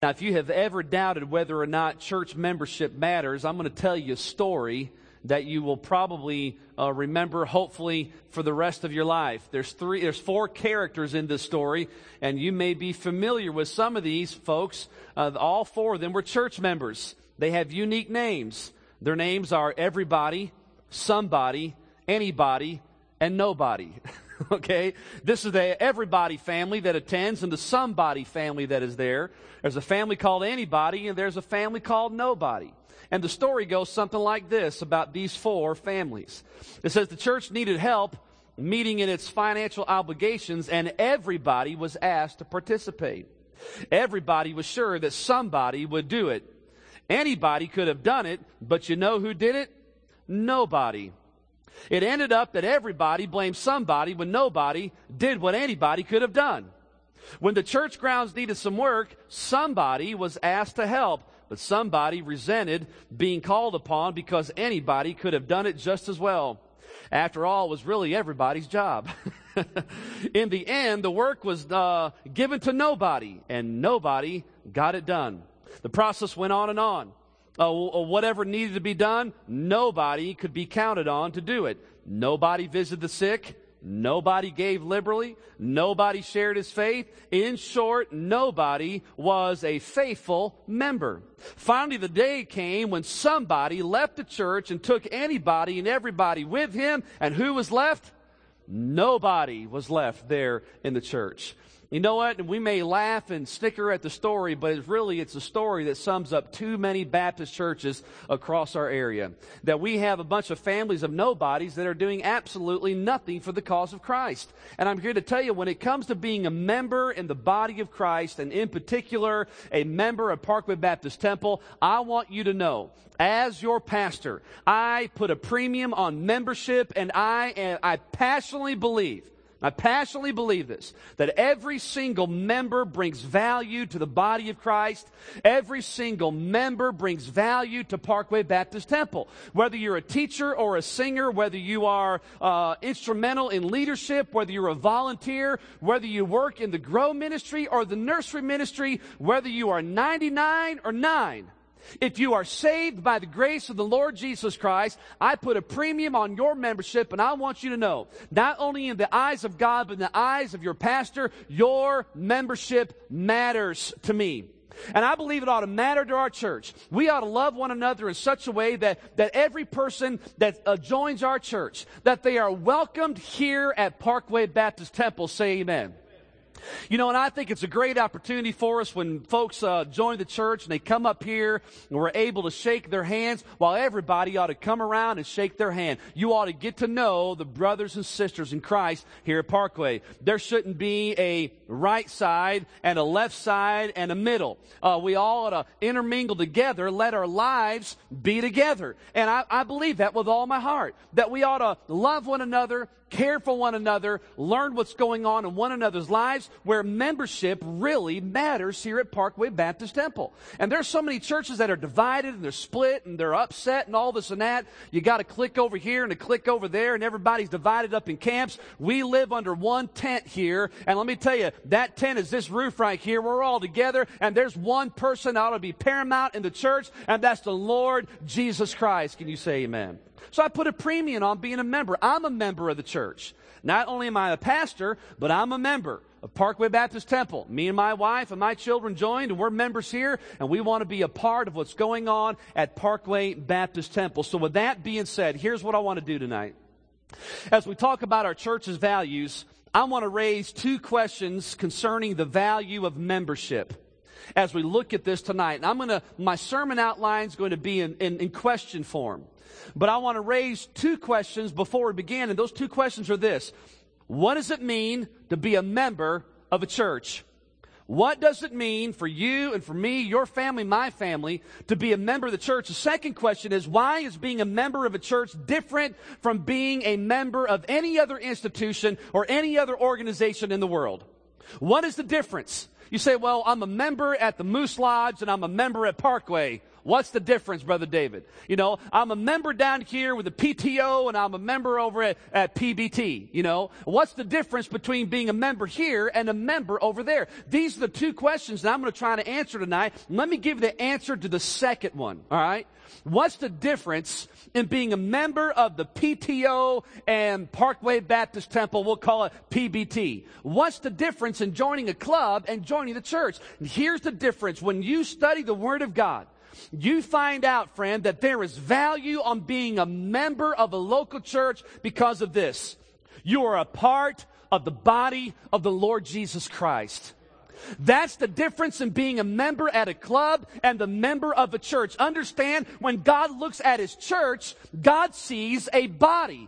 Now, if you have ever doubted whether or not church membership matters, I'm going to tell you a story that you will probably remember, hopefully, for the rest of your life. There's 4 characters in this story, and you may be familiar with some of these folks. All 4 of them were church members. They have unique names. Their names are everybody, somebody, anybody, and nobody. Okay? This is the everybody family that attends and the somebody family that is there. There's a family called anybody, and there's a family called nobody. And the story goes something like this about these 4 families. It says the church needed help meeting in its financial obligations, and everybody was asked to participate. Everybody was sure that somebody would do it. Anybody could have done it, but you know who did it? Nobody. It ended up that everybody blamed somebody when nobody did what anybody could have done. When the church grounds needed some work, somebody was asked to help, but somebody resented being called upon because anybody could have done it just as well. After all, it was really everybody's job. In the end, the work was given to nobody, and nobody got it done. The process went on and on. Whatever needed to be done, nobody could be counted on to do it. Nobody visited the sick. Nobody gave liberally. Nobody shared his faith. In short, nobody was a faithful member. Finally, the day came when somebody left the church and took anybody and everybody with him. And who was left? Nobody was left there in the church. You know what? We may laugh and snicker at the story, but it's a story that sums up too many Baptist churches across our area. That we have a bunch of families of nobodies that are doing absolutely nothing for the cause of Christ. And I'm here to tell you, when it comes to being a member in the body of Christ, and in particular, a member of Parkway Baptist Temple, I want you to know, as your pastor, I put a premium on membership, and I passionately believe this, that every single member brings value to the body of Christ. Every single member brings value to Parkway Baptist Temple. Whether you're a teacher or a singer, whether you are instrumental in leadership, whether you're a volunteer, whether you work in the Grow ministry or the nursery ministry, whether you are 99 or 9, if you are saved by the grace of the Lord Jesus Christ, I put a premium on your membership, and I want you to know, not only in the eyes of God, but in the eyes of your pastor, your membership matters to me. And I believe it ought to matter to our church. We ought to love one another in such a way that every person that joins our church, that they are welcomed here at Parkway Baptist Temple. Say amen. You know, and I think it's a great opportunity for us when folks join the church and they come up here and we're able to shake their hands, while everybody ought to come around and shake their hand. You ought to get to know the brothers and sisters in Christ here at Parkway. There shouldn't be a right side and a left side and a middle. We all ought to intermingle together, let our lives be together. And I believe that with all my heart, that we ought to love one another, care for one another, learn what's going on in one another's lives, where membership really matters here at Parkway Baptist Temple. And there's so many churches that are divided and they're split and they're upset and all this and that. You got to click over here and a click over there, and everybody's divided up in camps. We live under one tent here, and let me tell you, that tent is this roof right here. We're all together, and there's one person that ought to be paramount in the church, and that's the Lord Jesus Christ. Can you say amen? So I put a premium on being a member. I'm a member of the church. Not only am I a pastor, but I'm a member of Parkway Baptist Temple. Me and my wife and my children joined, and we're members here, and we want to be a part of what's going on at Parkway Baptist Temple. So with that being said, here's what I want to do tonight. As we talk about our church's values, I want to raise 2 questions concerning the value of membership as we look at this tonight. And my sermon outline is going to be in question form. But I want to raise 2 questions before we begin, and those 2 questions are this. What does it mean to be a member of a church? What does it mean for you and for me, your family, my family, to be a member of the church? The second question is, why is being a member of a church different from being a member of any other institution or any other organization in the world? What is the difference? You say, well, I'm a member at the Moose Lodge and I'm a member at Parkway. What's the difference, Brother David? You know, I'm a member down here with the PTO and I'm a member over at PBT. You know, what's the difference between being a member here and a member over there? These are the two questions that I'm going to try to answer tonight. Let me give you the answer to the second one, all right? What's the difference in being a member of the PTO and Parkway Baptist Temple? We'll call it PBT. What's the difference in joining a club and joining the church? Here's the difference. When you study the Word of God, you find out, friend, that there is value on being a member of a local church because of this. You are a part of the body of the Lord Jesus Christ. That's the difference in being a member at a club and the member of a church. Understand, when God looks at His church, God sees a body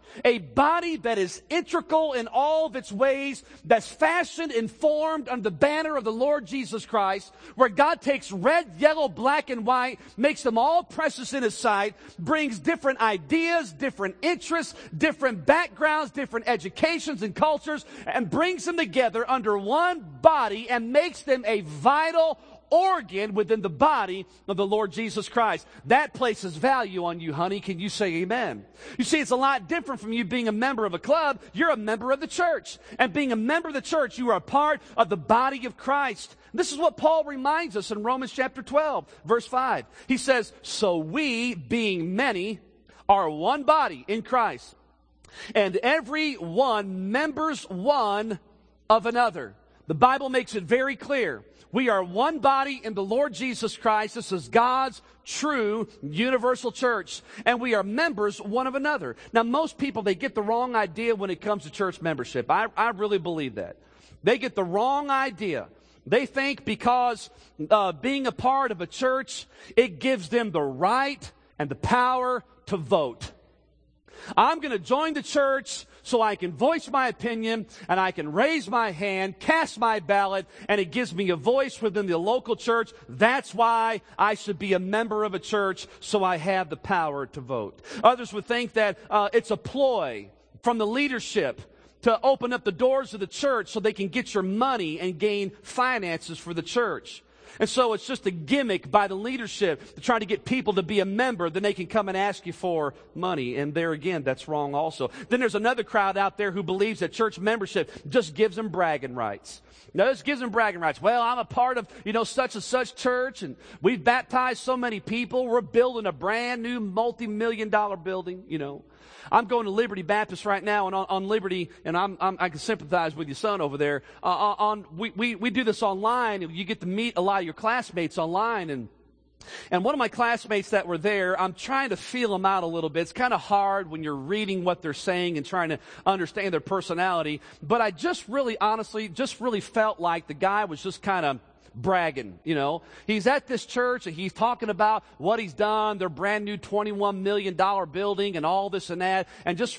that is integral in all of its ways, that's fashioned and formed under the banner of the Lord Jesus Christ, where God takes red, yellow, black, and white, makes them all precious in His sight, brings different ideas, different interests, different backgrounds, different educations and cultures, and brings them together under one body and makes them a vital organ within the body of the Lord Jesus Christ. That places value on you, honey. Can you say amen? You see, it's a lot different from you being a member of a club. You're a member of the church. And being a member of the church, you are a part of the body of Christ. This is what Paul reminds us in Romans chapter 12, verse 5. He says, so we, being many, are one body in Christ, and every one members one of another. The Bible makes it very clear. We are one body in the Lord Jesus Christ. This is God's true universal church. And we are members one of another. Now, most people, they get the wrong idea when it comes to church membership. I really believe that. They get the wrong idea. They think because being a part of a church, it gives them the right and the power to vote. I'm going to join the church so I can voice my opinion and I can raise my hand, cast my ballot, and it gives me a voice within the local church. That's why I should be a member of a church, so I have the power to vote. Others would think that it's a ploy from the leadership to open up the doors of the church so they can get your money and gain finances for the church. And so it's just a gimmick by the leadership to try to get people to be a member. Then they can come and ask you for money. And there again, that's wrong also. Then there's another crowd out there who believes that church membership just gives them bragging rights. Now, this gives them bragging rights. Well, I'm a part of, such and such church, and we've baptized so many people. We're building a brand new multi-million-dollar building, I'm going to Liberty Baptist right now, and on Liberty, and I can sympathize with your son over there. We do this online, and you get to meet a lot of your classmates online, and one of my classmates that were there, I'm trying to feel them out a little bit. It's kind of hard when you're reading what they're saying and trying to understand their personality. But I just really, honestly, felt like the guy was just kind of bragging, He's at this church and he's talking about what he's done, their brand new $21 million building and all this and that, and just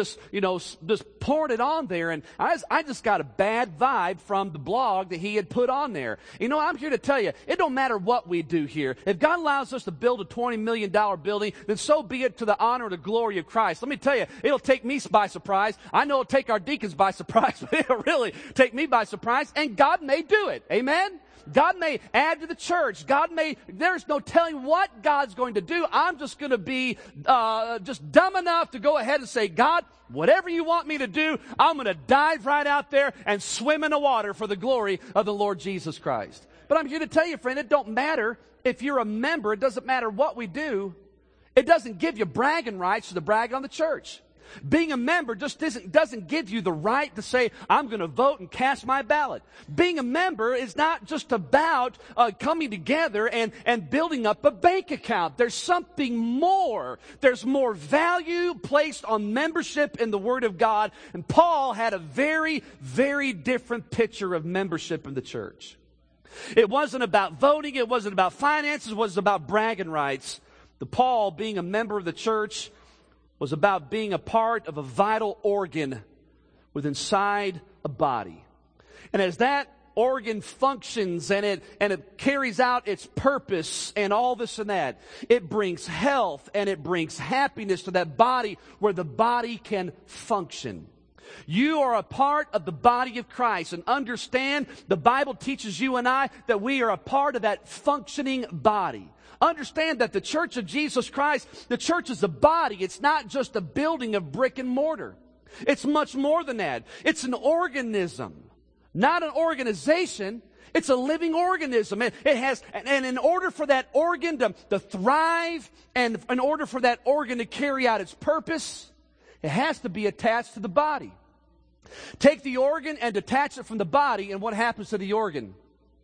poured it on there. And I just got a bad vibe from the blog that he had put on there. I'm here to tell you, it don't matter what we do here. If God allows us to build a $20 million building, then so be it, to the honor and the glory of Christ. Let me tell you, it'll take me by surprise. I know it'll take our deacons by surprise, but it'll really take me by surprise, and God may do it. Amen? God may add to the church. There's no telling what God's going to do. I'm just going to be just dumb enough to go ahead and say, God, whatever you want me to do, I'm going to dive right out there and swim in the water for the glory of the Lord Jesus Christ. But I'm here to tell you, friend, it don't matter if you're a member. It doesn't matter what we do. It doesn't give you bragging rights to brag on the church. Being a member just doesn't give you the right to say, I'm going to vote and cast my ballot. Being a member is not just about coming together and building up a bank account. There's something more. There's more value placed on membership in the Word of God. And Paul had a very, very different picture of membership in the church. It wasn't about voting. It wasn't about finances. It was about bragging rights. Paul, being a member of the church, was about being a part of a vital organ within inside a body. And as that organ functions and it carries out its purpose and all this and that, it brings health and it brings happiness to that body where the body can function. You are a part of the body of Christ. And understand, the Bible teaches you and I that we are a part of that functioning body. Understand that the church of Jesus Christ, the church is a body. It's not just a building of brick and mortar. It's much more than that. It's an organism, not an organization. It's a living organism. It has, and in order for that organ to thrive, and in order for that organ to carry out its purpose, it has to be attached to the body. Take the organ and detach it from the body, and what happens to the organ?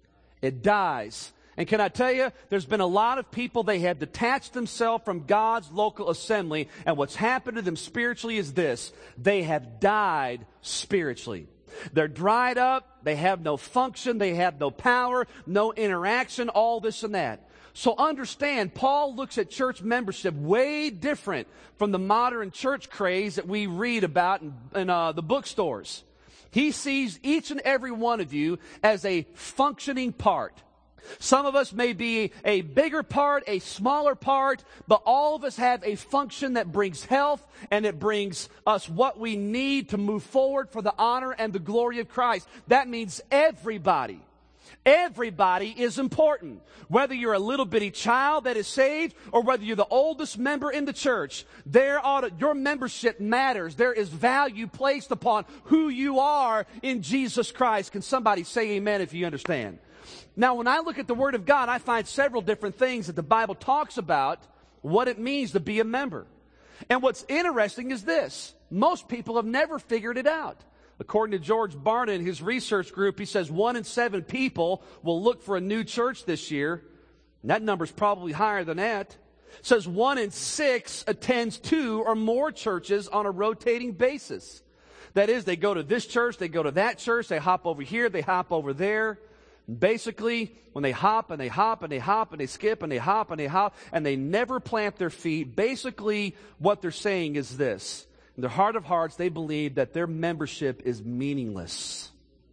It dies. And can I tell you, there's been a lot of people, they have detached themselves from God's local assembly, and what's happened to them spiritually is this: they have died spiritually. They're dried up, they have no function, they have no power, no interaction, all this and that. So understand, Paul looks at church membership way different from the modern church craze that we read about in the bookstores. He sees each and every one of you as a functioning part. Some of us may be a bigger part, a smaller part, but all of us have a function that brings health, and it brings us what we need to move forward for the honor and the glory of Christ. That means everybody. Everybody is important. Whether you're a little bitty child that is saved or whether you're the oldest member in the church, your membership matters. There is value placed upon who you are in Jesus Christ. Can somebody say amen if you understand? Now, when I look at the Word of God, I find several different things that the Bible talks about what it means to be a member. And what's interesting is this: most people have never figured it out. According to George Barna and his research group, he says 1 in 7 people will look for a new church this year. And that number's probably higher than that. It says 1 in 6 attends 2 or more churches on a rotating basis. That is, they go to this church, they go to that church, they hop over here, they hop over there. Basically, when they hop and they hop and they hop and they skip and they hop and they hop and they never plant their feet, basically what they're saying is this: in their heart of hearts, they believe that their membership is meaningless.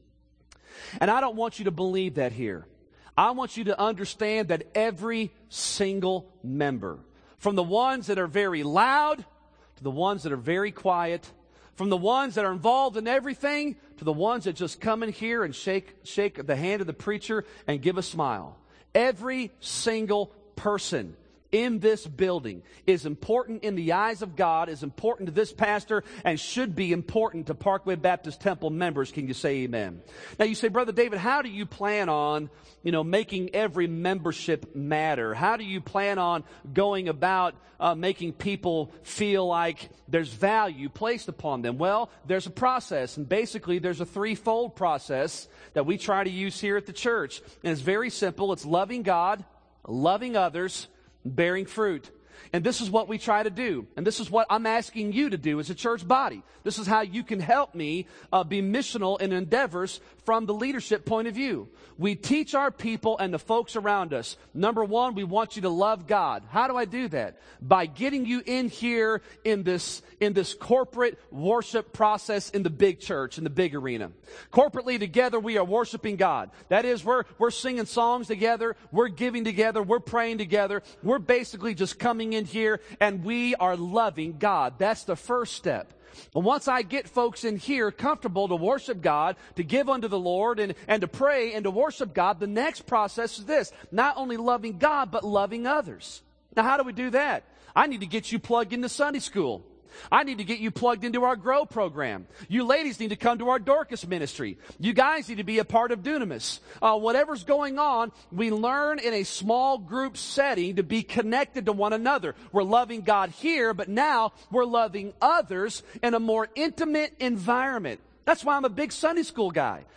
And I don't want you to believe that here. I want you to understand that every single member, from the ones that are very loud to the ones that are very quiet, from the ones that are involved in everything to the ones that just come in here and shake the hand of the preacher and give a smile. Every single person in this building is important in the eyes of God, is important to this pastor, and should be important to Parkway Baptist Temple members. Can you say amen? Now you say, Brother David, how do you plan on, making every membership matter? How do you plan on going about making people feel like there's value placed upon them? Well, there's a process, and basically there's a threefold process that we try to use here at the church. And it's very simple. It's loving God, loving others, bearing fruit. And this is what we try to do. And this is what I'm asking you to do as a church body. This is how you can help me be missional in endeavors from the leadership point of view. We teach our people and the folks around us. Number one, we want you to love God. How do I do that? By getting you in here in this corporate worship process in the big church, in the big arena. Corporately together, we are worshiping God. That is, we're singing songs together, we're giving together, we're praying together. We're basically just coming in here and we are loving God. That's the first step. And once I get folks in here comfortable to worship God, to give unto the Lord, and to pray and to worship God, the next process is this: not only loving God, but loving others. Now, how do we do that? I need to get you plugged into Sunday school. I need to get you plugged into our Grow program. You ladies need to come to our Dorcas ministry. You guys need to be a part of Dunamis. Whatever's going on, we learn in a small group setting to be connected to one another. We're loving God here, but now we're loving others in a more intimate environment. That's why I'm a big Sunday school guy.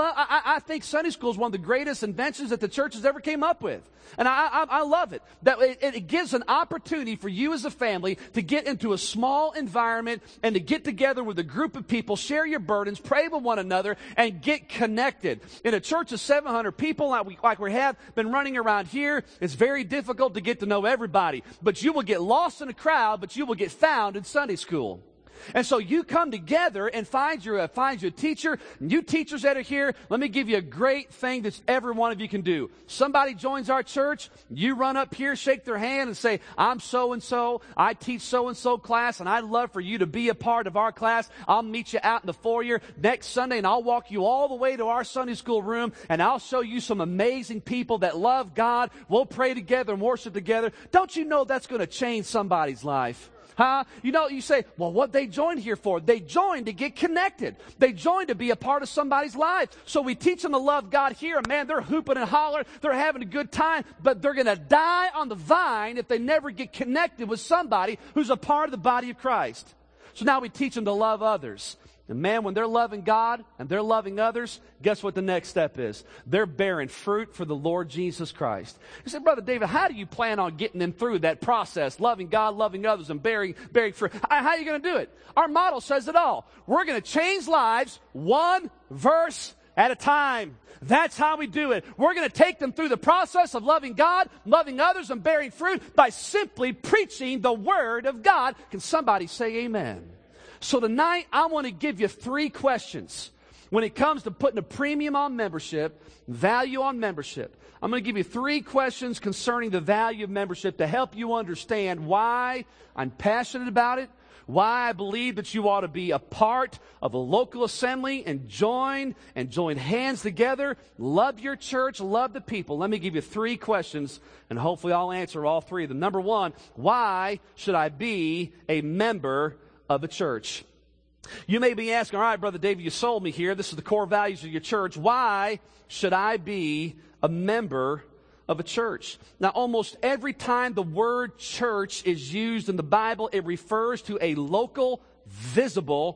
I think Sunday school is one of the greatest inventions that the church has ever came up with. And I love it. That it gives an opportunity for you as a family to get into a small environment and to get together with a group of people, share your burdens, pray with one another, and get connected. In a church of 700 people like we have been running around here, it's very difficult to get to know everybody. But you will get lost in a crowd, but you will get found in Sunday school. And so you come together and find you a teacher. You teachers that are here, let me give you a great thing that every one of you can do. Somebody joins our church, you run up here, shake their hand and say, I'm so-and-so, I teach so-and-so class, and I'd love for you to be a part of our class. I'll meet you out in the foyer next Sunday, and I'll walk you all the way to our Sunday school room, and I'll show you some amazing people that love God. We'll pray together and worship together. Don't you know that's going to change somebody's life? Huh? You know, you say, well, what they joined here for? They joined to get connected. They joined to be a part of somebody's life. So we teach them to love God here. And man, they're hooping and hollering. They're having a good time. But they're going to die on the vine if they never get connected with somebody who's a part of the body of Christ. So now we teach them to love others. And man, when they're loving God and they're loving others, guess what the next step is? They're bearing fruit for the Lord Jesus Christ. You say, Brother David, how do you plan on getting them through that process? Loving God, loving others, and bearing fruit. How are you going to do it? Our model says it all. We're going to change lives one verse at a time. That's how we do it. We're going to take them through the process of loving God, loving others, and bearing fruit by simply preaching the Word of God. Can somebody say amen? So tonight, I want to give you 3 questions when it comes to putting a premium on membership, value on membership. I'm going to give you 3 questions concerning the value of membership to help you understand why I'm passionate about it, why I believe that you ought to be a part of a local assembly and join hands together, love your church, love the people. Let me give you 3 questions, and hopefully I'll answer all 3 of them. Number 1, why should I be a member of a church? You may be asking, all right, Brother David, you sold me here. This is the core values of your church. Why should I be a member of a church? Now, almost every time the word church is used in the Bible, it refers to a local, visible,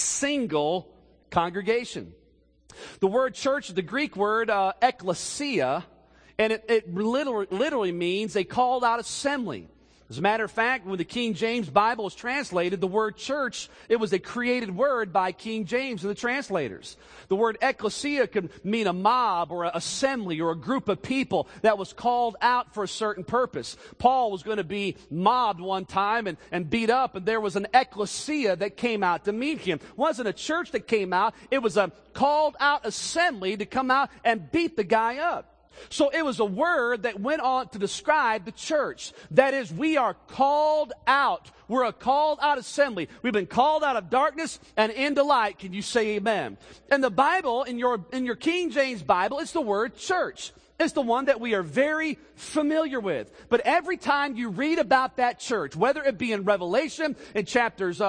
single congregation. The word church is the Greek word ekklesia, and it literally means a called out assembly. As a matter of fact, when the King James Bible was translated, the word church, it was a created word by King James and the translators. The word ecclesia could mean a mob or an assembly or a group of people that was called out for a certain purpose. Paul was going to be mobbed one time and beat up, and there was an ecclesia that came out to meet him. It wasn't a church that came out. It was a called out assembly to come out and beat the guy up. So it was a word that went on to describe the church. That is, we are called out. We're a called out assembly. We've been called out of darkness and into light. Can you say amen? And the Bible, in your King James Bible, it's the word church. It's the one that we are very familiar with. But every time you read about that church, whether it be in Revelation, in chapters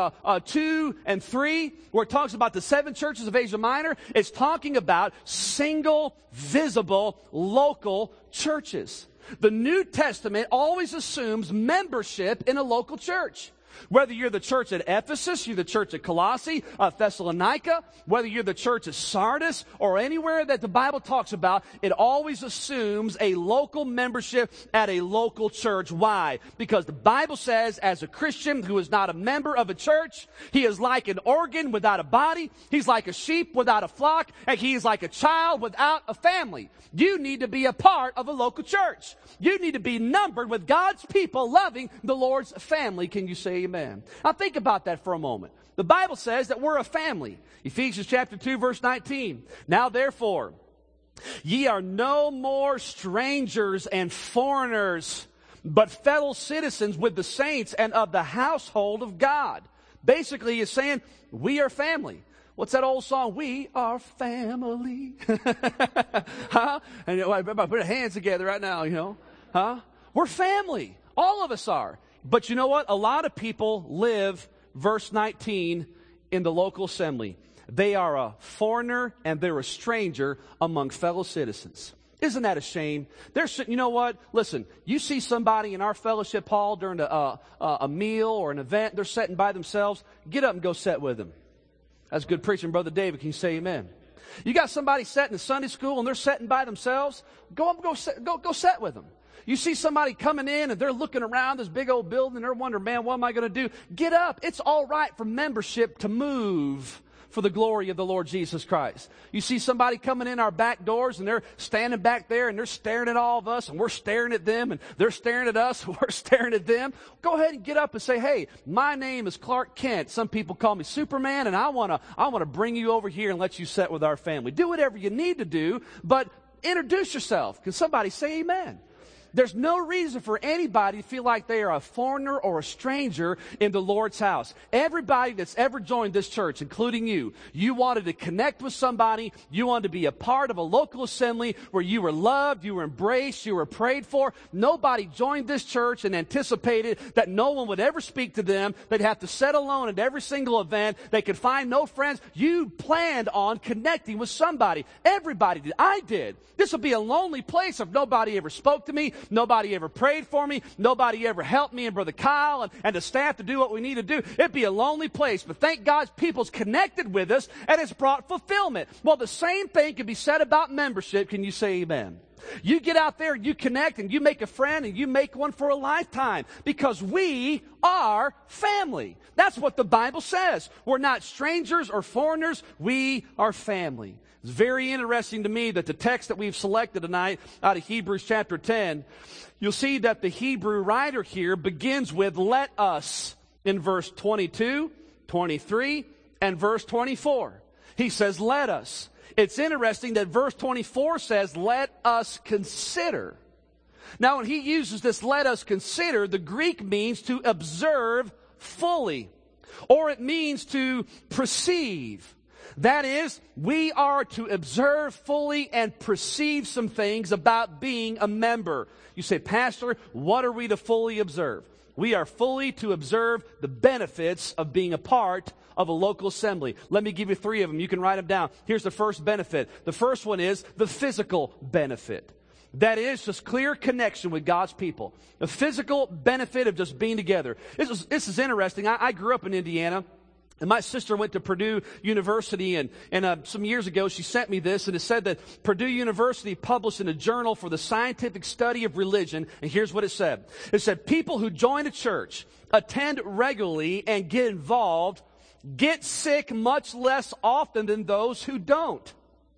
2 and 3, where it talks about the 7 churches of Asia Minor, it's talking about single, visible, local churches. The New Testament always assumes membership in a local church. Whether you're the church at Ephesus, you're the church at Colossae, Thessalonica, whether you're the church at Sardis, or anywhere that the Bible talks about, it always assumes a local membership at a local church. Why? Because the Bible says, as a Christian who is not a member of a church, he is like an organ without a body, he's like a sheep without a flock, and he is like a child without a family. You need to be a part of a local church. You need to be numbered with God's people loving the Lord's family. Can you say amen? Now think about that for a moment. The Bible says that we're a family. Ephesians chapter 2 verse 19. Now therefore, ye are no more strangers and foreigners, but fellow citizens with the saints and of the household of God. Basically, he's saying, we are family. What's that old song? We are family. Huh? And everybody put their hands together right now, you know. Huh? We're family. All of us are. But you know what? A lot of people live, verse 19, in the local assembly. They are a foreigner and they're a stranger among fellow citizens. Isn't that a shame? You know what? Listen, you see somebody in our fellowship hall during a meal or an event, they're sitting by themselves, get up and go sit with them. That's good preaching, Brother David. Can you say amen? You got somebody sitting in Sunday school and they're sitting by themselves, go sit with them. You see somebody coming in and they're looking around this big old building and they're wondering, man, what am I going to do? Get up. It's all right for membership to move for the glory of the Lord Jesus Christ. You see somebody coming in our back doors and they're standing back there and they're staring at all of us and we're staring at them and they're staring at us and we're staring at them. Go ahead and get up and say, hey, my name is Clark Kent. Some people call me Superman, and I want to bring you over here and let you sit with our family. Do whatever you need to do, but introduce yourself. Can somebody say amen? There's no reason for anybody to feel like they are a foreigner or a stranger in the Lord's house. Everybody that's ever joined this church, including you wanted to connect with somebody. You wanted to be a part of a local assembly where you were loved, you were embraced, you were prayed for. Nobody joined this church and anticipated that no one would ever speak to them. They'd have to sit alone at every single event. They could find no friends. You planned on connecting with somebody. Everybody did. I did. This would be a lonely place if nobody ever spoke to me. Nobody ever prayed for me. Nobody ever helped me and Brother Kyle and the staff to do what we need to do. It'd be a lonely place. But thank God people's connected with us and it's brought fulfillment. Well, the same thing can be said about membership. Can you say amen? You get out there, you connect, and you make a friend, and you make one for a lifetime. Because we are family. That's what the Bible says. We're not strangers or foreigners. We are family. It's very interesting to me that the text that we've selected tonight out of Hebrews chapter 10, you'll see that the Hebrew writer here begins with let us in verse 22, 23, and verse 24. He says let us. It's interesting that verse 24 says let us consider. Now when he uses this let us consider, the Greek means to observe fully, or it means to perceive. That is, we are to observe fully and perceive some things about being a member. You say, Pastor, what are we to fully observe? We are fully to observe the benefits of being a part of a local assembly. Let me give you 3 of them. You can write them down. Here's the first benefit. The first one is the physical benefit. That is just clear connection with God's people. The physical benefit of just being together. This is interesting. I grew up in Indiana. And my sister went to Purdue University, and some years ago she sent me this, and it said that Purdue University published in a journal for the scientific study of religion, and here's what it said. It said, people who join a church, attend regularly, and get involved, get sick much less often than those who don't.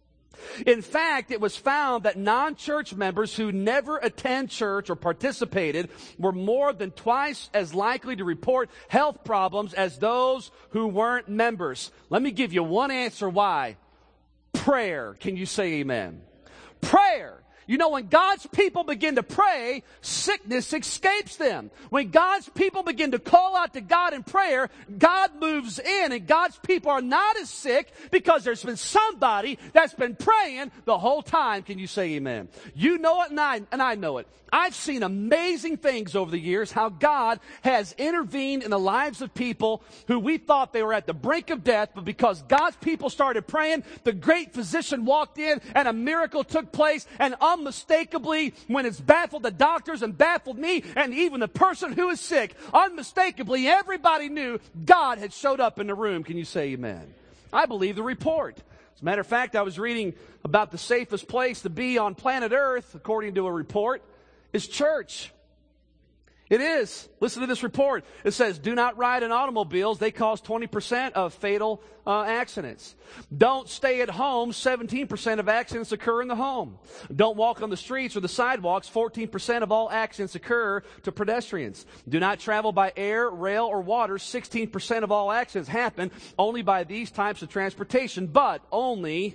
In fact, it was found that non-church members who never attend church or participated were more than twice as likely to report health problems as those who weren't members. Let me give you one answer why. Prayer. Can you say amen? Prayer. You know, when God's people begin to pray, sickness escapes them. When God's people begin to call out to God in prayer, God moves in, and God's people are not as sick because there's been somebody that's been praying the whole time. Can you say amen? You know it, and I know it. I've seen amazing things over the years, how God has intervened in the lives of people who we thought they were at the brink of death, but because God's people started praying, the great physician walked in and a miracle took place, and unmistakably, when it's baffled the doctors and baffled me and even the person who is sick, unmistakably everybody knew God had showed up in the room. Can you say amen? I believe the report. As a matter of fact, I was reading about the safest place to be on planet Earth, according to a report, is church. It is. Listen to this report. It says, do not ride in automobiles. They cause 20% of fatal accidents. Don't stay at home. 17% of accidents occur in the home. Don't walk on the streets or the sidewalks. 14% of all accidents occur to pedestrians. Do not travel by air, rail, or water. 16% of all accidents happen only by these types of transportation, but only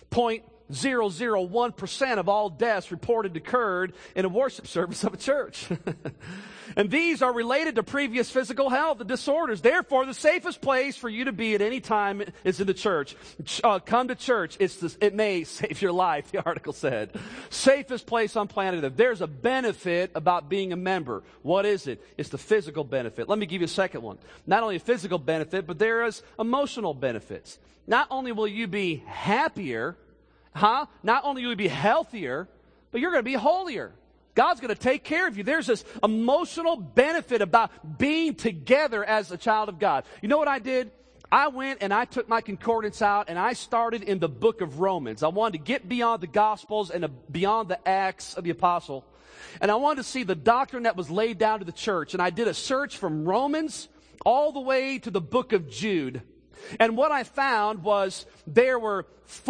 0.001% of all deaths reported occurred in a worship service of a church. And these are related to previous physical health disorders. Therefore, the safest place for you to be at any time is in the church. Come to church. It may save your life, the article said. Safest place on planet Earth. There's a benefit about being a member. What is it? It's the physical benefit. Let me give you a second one. Not only a physical benefit, but there is emotional benefits. Not only will you be happier, not only will you be healthier, but you're going to be holier. God's going to take care of you. There's this emotional benefit about being together as a child of God. You know what I did? I went and I took my concordance out and I started in the book of Romans. I wanted to get beyond the Gospels and beyond the Acts of the Apostle. And I wanted to see the doctrine that was laid down to the church. And I did a search from Romans all the way to the book of Jude. And what I found was there were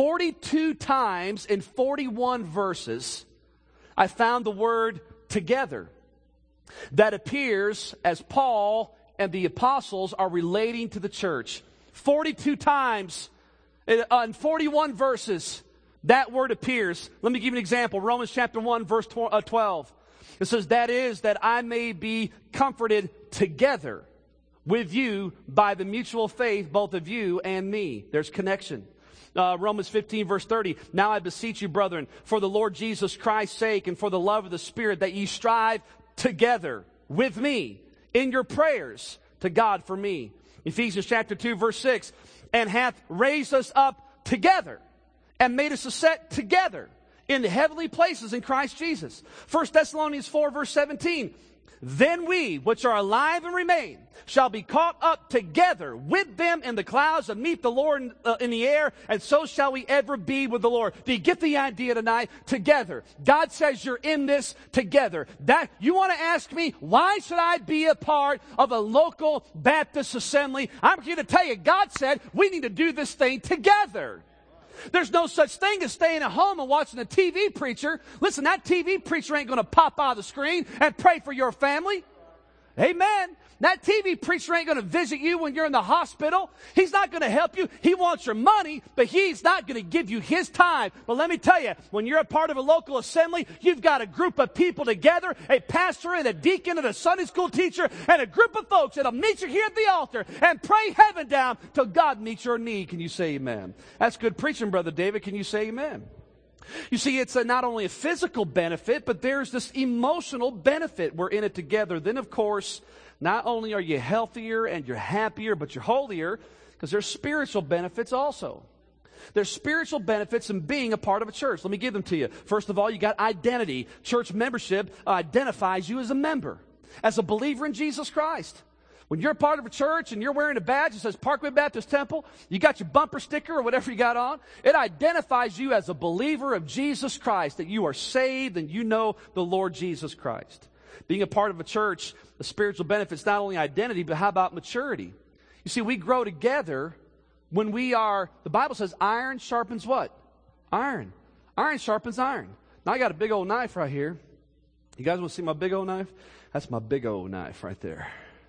42 times in 41 verses, I found the word together that appears as Paul and the apostles are relating to the church. 42 times in 41 verses, that word appears. Let me give you an example. Romans chapter 1, verse 12. It says, that is, that I may be comforted together with you by the mutual faith, both of you and me. There's connection. Romans 15, verse 30. Now I beseech you, brethren, for the Lord Jesus Christ's sake and for the love of the Spirit, that ye strive together with me in your prayers to God for me. Ephesians chapter 2, verse 6. And hath raised us up together and made us to sit together in the heavenly places in Christ Jesus. 1 Thessalonians 4, verse 17. Then we, which are alive and remain, shall be caught up together with them in the clouds and meet the Lord in the air, and so shall we ever be with the Lord. Do you get the idea tonight? Together. God says you're in this together. That you want to ask me, why should I be a part of a local Baptist assembly? I'm here to tell you, God said we need to do this thing together. There's no such thing as staying at home and watching a TV preacher. Listen, that TV preacher ain't going to pop out of the screen and pray for your family. Amen. That TV preacher ain't going to visit you when you're in the hospital. He's not going to help you. He wants your money, but he's not going to give you his time. But let me tell you, when you're a part of a local assembly, you've got a group of people together, a pastor and a deacon and a Sunday school teacher, and a group of folks that'll meet you here at the altar and pray heaven down till God meets your need. Can you say amen? That's good preaching, Brother David. Can you say amen? You see, it's not only a physical benefit, but there's this emotional benefit. We're in it together. Then, of course, not only are you healthier and you're happier, but you're holier, because there's spiritual benefits also. There's spiritual benefits in being a part of a church. Let me give them to you. First of all, you got identity. Church membership identifies you as a member, as a believer in Jesus Christ. When you're a part of a church and you're wearing a badge that says Parkway Baptist Temple, you got your bumper sticker or whatever you got on, it identifies you as a believer of Jesus Christ, that you are saved and you know the Lord Jesus Christ. Being a part of a church, the spiritual benefits, not only identity, but how about maturity? You see, we grow together when we are, the Bible says iron sharpens what? Iron. Iron sharpens iron. Now I got a big old knife right here. You guys want to see my big old knife? That's my big old knife right there.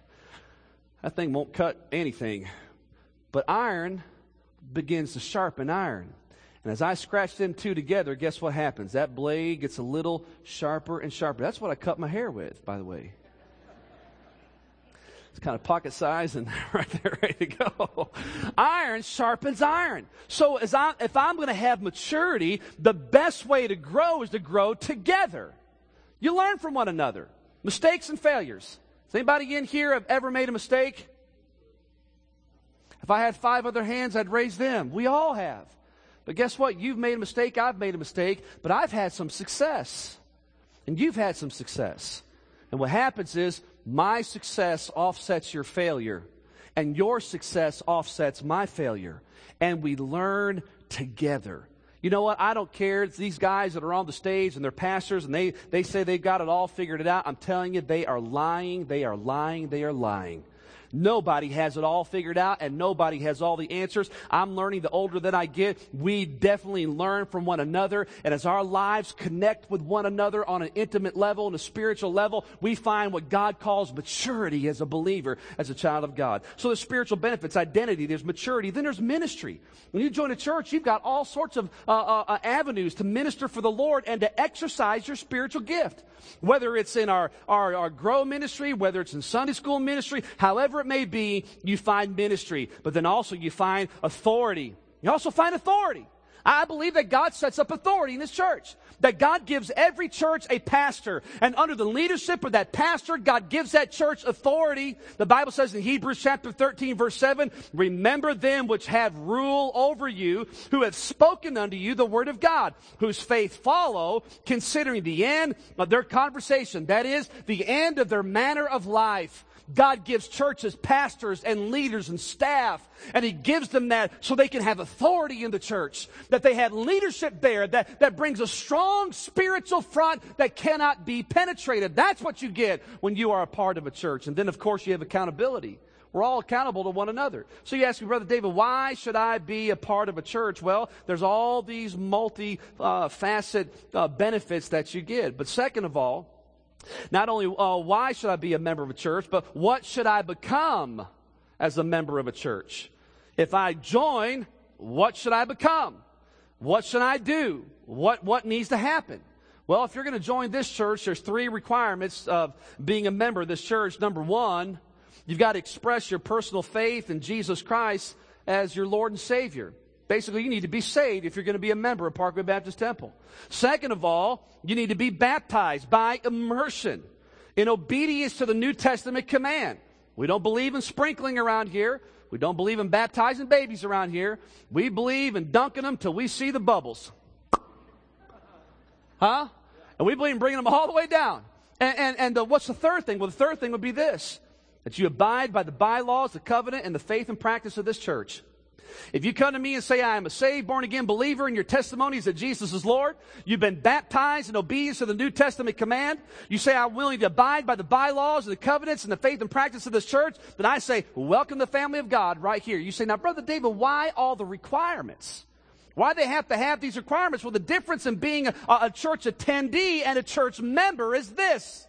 That thing won't cut anything. But iron begins to sharpen iron. And as I scratch them two together, guess what happens? That blade gets a little sharper and sharper. That's what I cut my hair with, by the way. It's kind of pocket size and right there, ready to go. Iron sharpens iron. So if I'm going to have maturity, the best way to grow is to grow together. You learn from one another. Mistakes and failures. Has anybody in here have ever made a mistake? If I had 5 other hands, I'd raise them. We all have. But guess what? You've made a mistake, I've made a mistake, but I've had some success. And you've had some success. And what happens is, my success offsets your failure. And your success offsets my failure. And we learn together. You know what? I don't care. It's these guys that are on the stage and they're pastors and they say they've got it all figured it out. I'm telling you, they are lying. They are lying. They are lying. Nobody has it all figured out, and nobody has all the answers. I'm learning the older that I get, we definitely learn from one another. And as our lives connect with one another on an intimate level, on a spiritual level, we find what God calls maturity as a believer, as a child of God. So there's spiritual benefits, identity, there's maturity, then there's ministry. When you join a church, you've got all sorts of avenues to minister for the Lord and to exercise your spiritual gift. Whether it's in our Grow ministry, whether it's in Sunday school ministry, however it may be, you find ministry. But then also you find authority. You also find authority. I believe that God sets up authority in this church. That God gives every church a pastor. And under the leadership of that pastor, God gives that church authority. The Bible says in Hebrews chapter 13, verse 7, remember them which have rule over you, who have spoken unto you the word of God, whose faith follow, considering the end of their conversation. That is, the end of their manner of life. God gives churches pastors and leaders and staff, and He gives them that so they can have authority in the church, that they have leadership there that brings a strong spiritual front that cannot be penetrated. That's what you get when you are a part of a church. And then, of course, you have accountability. We're all accountable to one another. So you ask me, Brother David, why should I be a part of a church? Well, there's all these multi-facet benefits that you get. But second of all, not only why should I be a member of a church, but what should I become as a member of a church? If I join, what should I become? What should I do? What needs to happen? Well, if you're going to join this church, there's 3 requirements of being a member of this church. Number 1, you've got to express your personal faith in Jesus Christ as your Lord and Savior. Basically, you need to be saved if you're going to be a member of Parkway Baptist Temple. Second of all, you need to be baptized by immersion in obedience to the New Testament command. We don't believe in sprinkling around here. We don't believe in baptizing babies around here. We believe in dunking them till we see the bubbles. Huh? And we believe in bringing them all the way down. And what's the third thing? Well, the third thing would be this: that you abide by the bylaws, the covenant, and the faith and practice of this church. If you come to me and say, I am a saved, born-again believer, and your testimony is that Jesus is Lord, you've been baptized in obedience to the New Testament command, you say, I'm willing to abide by the bylaws and the covenants and the faith and practice of this church, then I say, welcome to the family of God right here. You say, now, Brother David, why all the requirements? Why they have to have these requirements? Well, the difference in being a church attendee and a church member is this: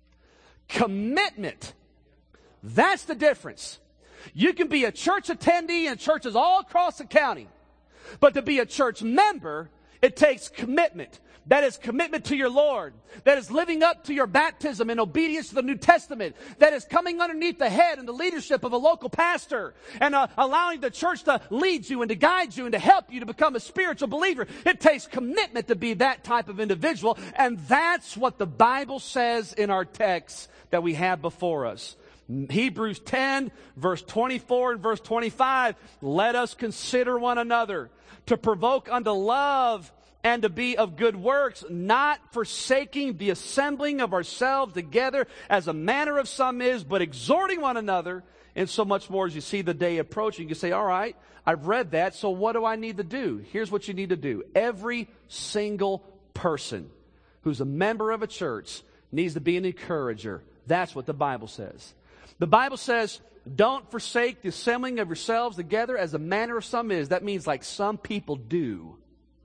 commitment. That's the difference. You can be a church attendee in churches all across the county, but to be a church member, it takes commitment. That is commitment to your Lord. That is living up to your baptism in obedience to the New Testament. That is coming underneath the head and the leadership of a local pastor and allowing the church to lead you and to guide you and to help you to become a spiritual believer. It takes commitment to be that type of individual, and that's what the Bible says in our text that we have before us. Hebrews 10, verse 24 and verse 25, let us consider one another to provoke unto love and to be of good works, not forsaking the assembling of ourselves together as a manner of some is, but exhorting one another, and so much more as you see the day approaching. You say, all right, I've read that, so what do I need to do? Here's what you need to do. Every single person who's a member of a church needs to be an encourager. That's what the Bible says. The Bible says, don't forsake the assembling of yourselves together as the manner of some is. That means like some people do.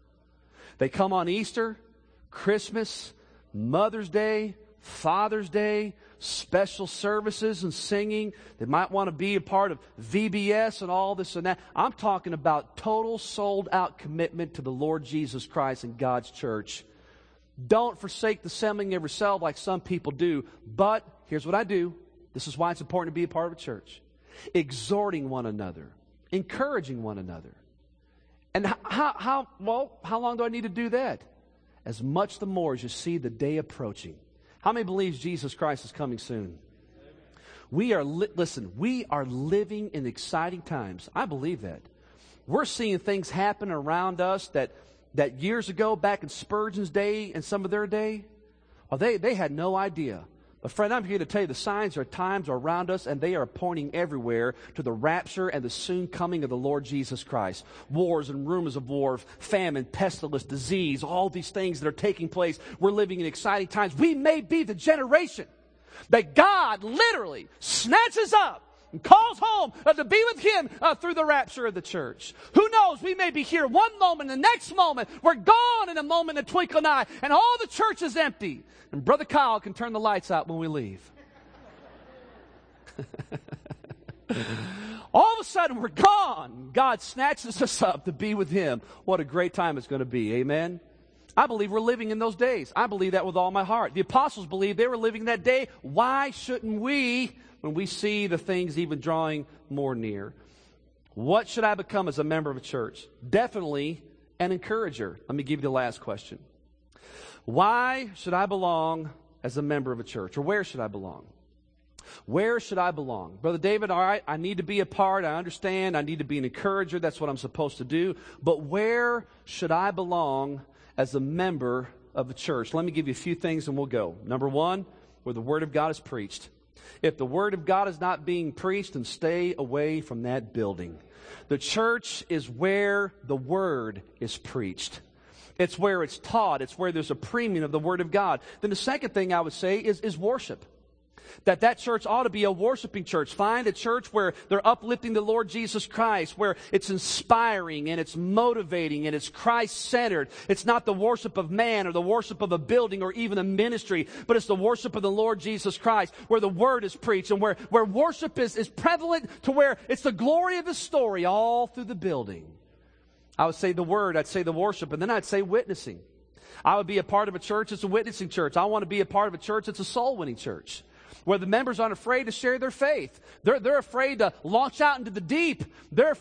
They come on Easter, Christmas, Mother's Day, Father's Day, special services and singing. They might want to be a part of VBS and all this and that. I'm talking about total sold-out commitment to the Lord Jesus Christ and God's church. Don't forsake the assembling of yourself like some people do. But here's what I do. This is why it's important to be a part of a church. Exhorting one another. Encouraging one another. And how long do I need to do that? As much the more as you see the day approaching. How many believes Jesus Christ is coming soon? We are living in exciting times. I believe that. We're seeing things happen around us that years ago, back in Spurgeon's day and some of their day, well, they had no idea. But friend, I'm here to tell you the signs or times are around us, and they are pointing everywhere to the rapture and the soon coming of the Lord Jesus Christ. Wars and rumors of war, famine, pestilence, disease, all these things that are taking place. We're living in exciting times. We may be the generation that God literally snatches up and calls home to be with Him through the rapture of the church. Who knows? We may be here one moment, the next moment we're gone in a moment, in a twinkling eye, and all the church is empty. And Brother Kyle can turn the lights out when we leave. All of a sudden we're gone. God snatches us up to be with Him. What a great time it's going to be. Amen. I believe we're living in those days. I believe that with all my heart. The apostles believed they were living that day. Why shouldn't we, when we see the things even drawing more near? What should I become as a member of a church? Definitely an encourager. Let me give you the last question. Why should I belong as a member of a church? Or where should I belong? Where should I belong? Brother David, all right, I need to be a part. I understand. I need to be an encourager. That's what I'm supposed to do. But where should I belong as a member of a church? Let me give you a few things and we'll go. Number one, where the Word of God is preached. If the Word of God is not being preached, then stay away from that building. The church is where the Word is preached. It's where it's taught. It's where there's a premium of the Word of God. Then the second thing I would say is worship. That church ought to be a worshiping church. Find a church where they're uplifting the Lord Jesus Christ, where it's inspiring and it's motivating and it's Christ-centered. It's not the worship of man or the worship of a building or even a ministry, but it's the worship of the Lord Jesus Christ, where the Word is preached and where worship is prevalent to where it's the glory of His story all through the building. I would say the Word, I'd say the worship, and then I'd say witnessing. I would be a part of a church that's a witnessing church. I want to be a part of a church that's a soul-winning church, where the members aren't afraid to share their faith. They're afraid to launch out into the deep. They're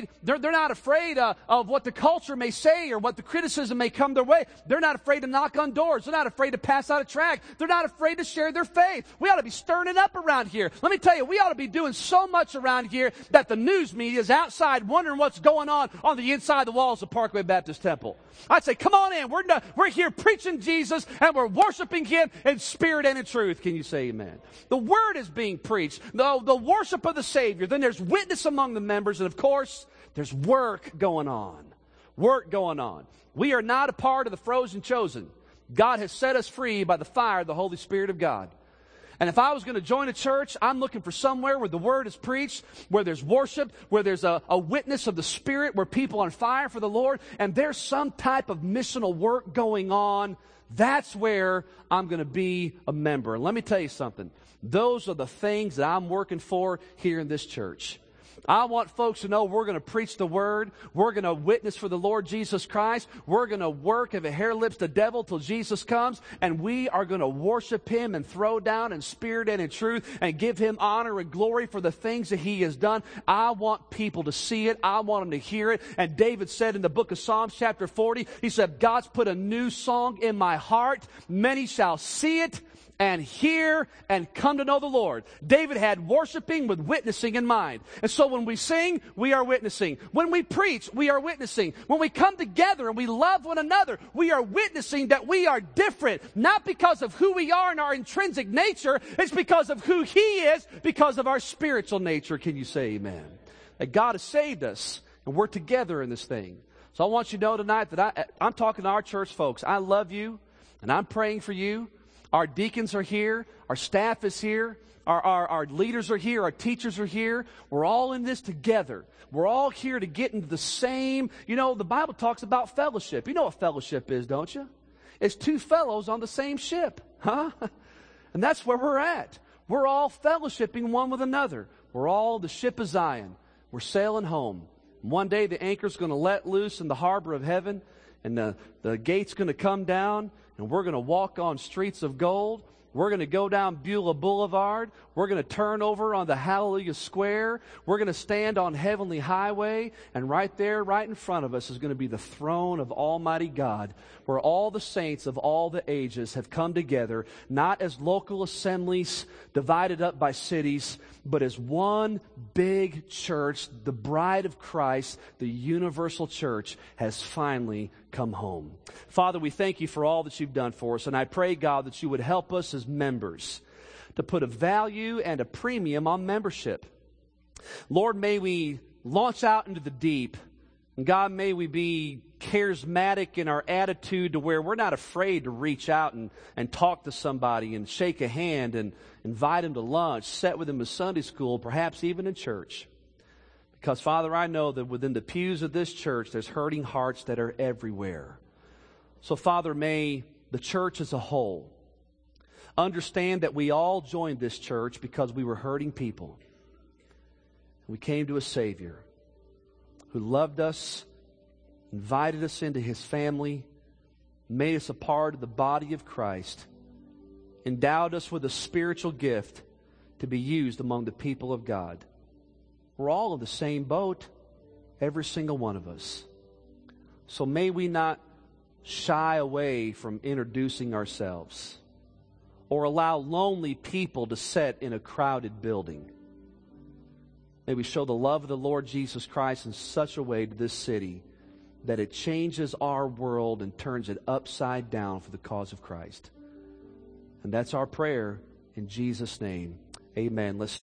not afraid of what the culture may say or what the criticism may come their way. They're not afraid to knock on doors. They're not afraid to pass out a tract. They're not afraid to share their faith. We ought to be stirring it up around here. Let me tell you, we ought to be doing so much around here that the news media is outside wondering what's going on the inside of the walls of Parkway Baptist Temple. I'd say, come on in. We're here preaching Jesus and we're worshiping Him in spirit and in truth. Can you say amen? The Word is being preached. The worship of the Savior. Then there's witness among the members. And of course, there's work going on. Work going on. We are not a part of the frozen chosen. God has set us free by the fire of the Holy Spirit of God. And if I was going to join a church, I'm looking for somewhere where the Word is preached, where there's worship, where there's a witness of the Spirit, where people are on fire for the Lord, and there's some type of missional work going on. That's where I'm going to be a member. And let me tell you something. Those are the things that I'm working for here in this church. I want folks to know we're going to preach the Word. We're going to witness for the Lord Jesus Christ. We're going to work if a hair lips the devil till Jesus comes. And we are going to worship Him and throw down in spirit and in truth and give Him honor and glory for the things that He has done. I want people to see it. I want them to hear it. And David said in the book of Psalms chapter 40, he said, God's put a new song in my heart. Many shall see it and hear and come to know the Lord. David had worshiping with witnessing in mind. And so when we sing, we are witnessing. When we preach, we are witnessing. When we come together and we love one another, we are witnessing that we are different. Not because of who we are in our intrinsic nature, it's because of who He is, because of our spiritual nature. Can you say amen? That God has saved us and we're together in this thing. So I want you to know tonight that I'm talking to our church folks. I love you and I'm praying for you. Our deacons are here. Our staff is here. Our leaders are here. Our teachers are here. We're all in this together. We're all here to get into the same, the Bible talks about fellowship. You know what fellowship is, don't you? It's two fellows on the same ship. Huh? And that's where we're at. We're all fellowshipping one with another. We're all the ship of Zion. We're sailing home. One day the anchor's going to let loose in the harbor of heaven, and the gate's going to come down, and we're going to walk on streets of gold. We're going to go down Beulah Boulevard. We're going to turn over on the Hallelujah Square. We're going to stand on Heavenly Highway. And right there, right in front of us, is going to be the throne of Almighty God, where all the saints of all the ages have come together, not as local assemblies divided up by cities, but as one big church. The bride of Christ, the universal church, has finally come home. Father, we thank You for all that You've done for us, and I pray, God, that You would help us as members to put a value and a premium on membership. Lord, may we launch out into the deep, and God, may we be charismatic in our attitude to where we're not afraid to reach out and talk to somebody and shake a hand and invite them to lunch, sit with them in Sunday school, perhaps even in church. Because, Father, I know that within the pews of this church, there's hurting hearts that are everywhere. So, Father, may the church as a whole understand that we all joined this church because we were hurting people. We came to a Savior who loved us, invited us into His family, made us a part of the body of Christ, endowed us with a spiritual gift to be used among the people of God. We're all in the same boat, every single one of us. So may we not shy away from introducing ourselves or allow lonely people to sit in a crowded building. May we show the love of the Lord Jesus Christ in such a way to this city that it changes our world and turns it upside down for the cause of Christ. And that's our prayer in Jesus' name. Amen. Let's